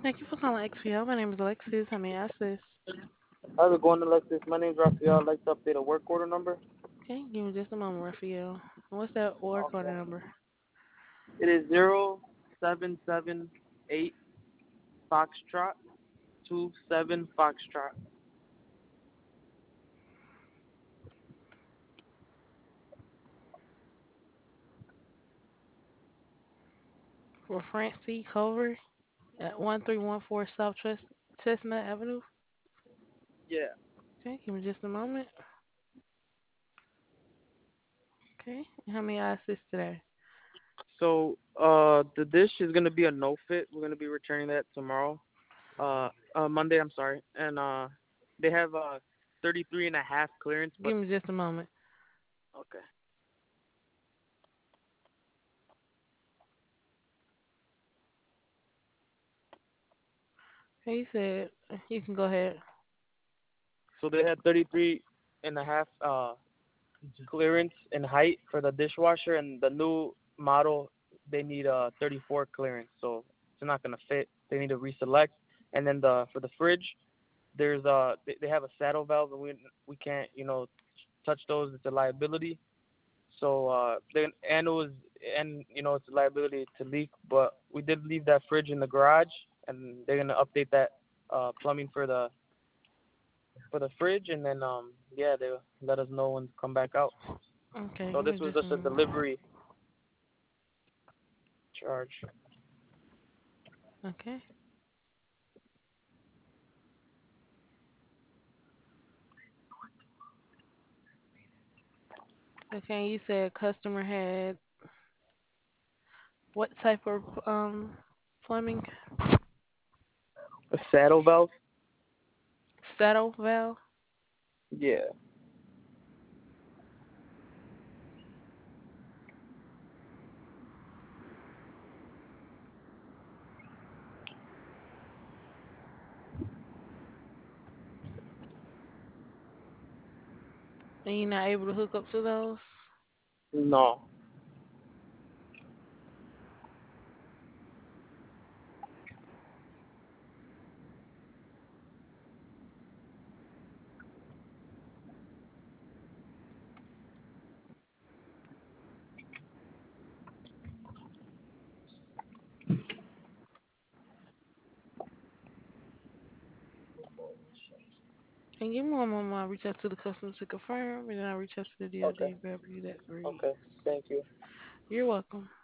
Thank you for calling XPL. My name is Alexis. How may I assist? How's it going, Alexis? My name's Rafael. I'd like to update a work order number. Okay, give me just a moment, Raphael. What's that order order Okay. number? It is 0778 Foxtrot 27 Foxtrot. For Francie Culver at 1314 South Chestnut Avenue. Yeah. Okay, give me just a moment. Okay, and how may I assist today? So, the dish is gonna be a no fit. We're gonna be returning that tomorrow. Monday. I'm sorry. And they have 33 and a half clearance, but Give me just a moment. okay. He said you can go ahead. So they had 33 and a half clearance in height for the dishwasher, and the new model they need 34 clearance, so it's not gonna fit. They need to reselect. And then for the fridge, there's they have a saddle valve, and we can't touch those. It's a liability. So then and it was and it's a liability to leak, but we did leave that fridge in the garage, and they're gonna update that plumbing for the fridge, and then yeah, they let us know when to come back out. Okay, So give this me was just a just a moment. delivery charge. Okay. Okay, you said customer had what type of plumbing? A saddle valve? Saddle valve? Yeah. And you're not able to hook up to those? No. And give me one moment. I'll reach out to the customer to confirm, and then I'll reach out to the Okay. DOD if you that agrees. Okay. Thank you. You're welcome.